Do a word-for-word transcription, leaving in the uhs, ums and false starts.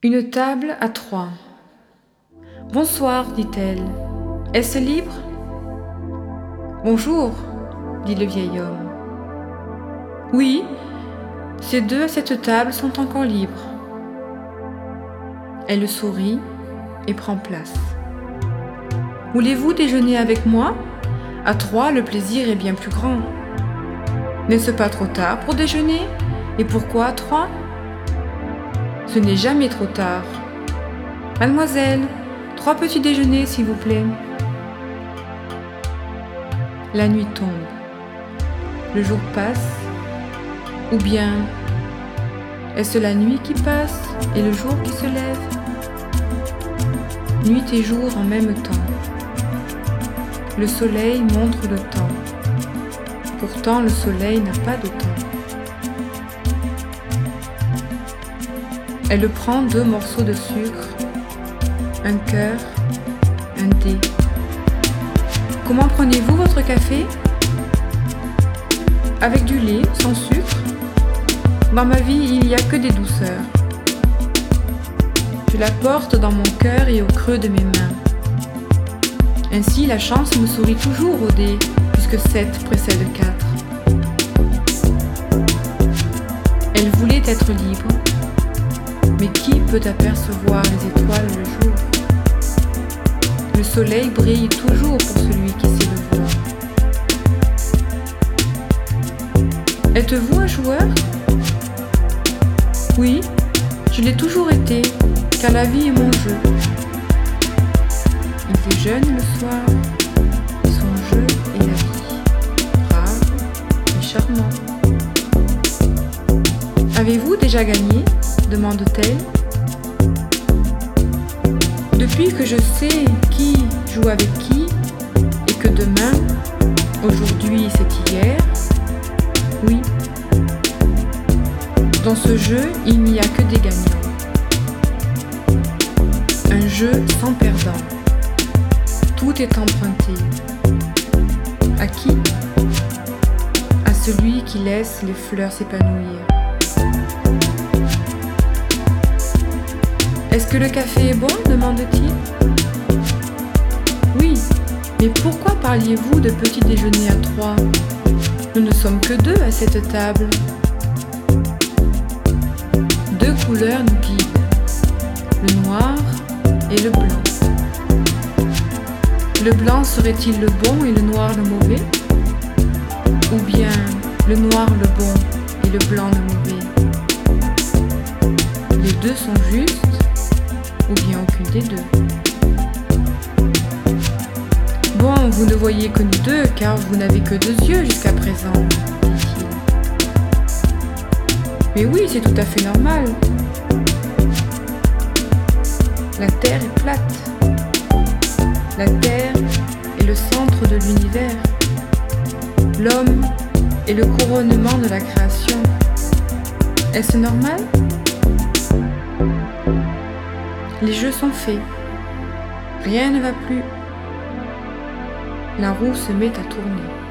Une table à trois. Bonsoir, dit-elle. Est-ce libre ? Bonjour, dit le vieil homme. Oui, ces deux à cette table sont encore libres. Elle sourit et prend place. Voulez-vous déjeuner avec moi ? À trois, le plaisir est bien plus grand. N'est-ce pas trop tard pour déjeuner ? Et pourquoi à trois ? Ce n'est jamais trop tard. Mademoiselle, trois petits déjeuners, s'il vous plaît. La nuit tombe. Le jour passe. Ou bien, est-ce la nuit qui passe et le jour qui se lève ? Nuit et jour en même temps. Le soleil montre le temps. Pourtant, le soleil n'a pas de temps. Elle prend deux morceaux de sucre, un cœur, un dé. Comment prenez-vous votre café ? Avec du lait, sans sucre ? Dans ma vie, il n'y a que des douceurs. Je la porte dans mon cœur et au creux de mes mains. Ainsi, la chance me sourit toujours au dé, puisque sept précède quatre. Elle voulait être libre. Mais qui peut apercevoir les étoiles le jour ? Le soleil brille toujours pour celui qui sait le voir. Êtes-vous un joueur ? Oui, je l'ai toujours été, car la vie est mon jeu. Il déjeune le soir, son jeu est la vie, brave et charmant. Avez-vous déjà gagné ? Demande-t-elle. Depuis que je sais qui joue avec qui et que demain, aujourd'hui c'est hier, oui. Dans ce jeu, il n'y a que des gagnants. Un jeu sans perdant. Tout est emprunté. À qui ? À celui qui laisse les fleurs s'épanouir. Est-ce que le café est bon ? Demande-t-il. Oui, mais pourquoi parliez-vous de petit déjeuner à trois ? Nous ne sommes que deux à cette table. Deux couleurs nous guident, le noir et le blanc. Le blanc serait-il le bon et le noir le mauvais ? Ou bien le noir le bon et le blanc le mauvais ? Les deux sont justes ? Ou bien aucune des deux. Bon, vous ne voyez que nous deux, car vous n'avez que deux yeux jusqu'à présent, dit-il. Mais oui, c'est tout à fait normal. La Terre est plate. La Terre est le centre de l'univers. L'homme est le couronnement de la création. Est-ce normal ? Les jeux sont faits. Rien ne va plus. La roue se met à tourner.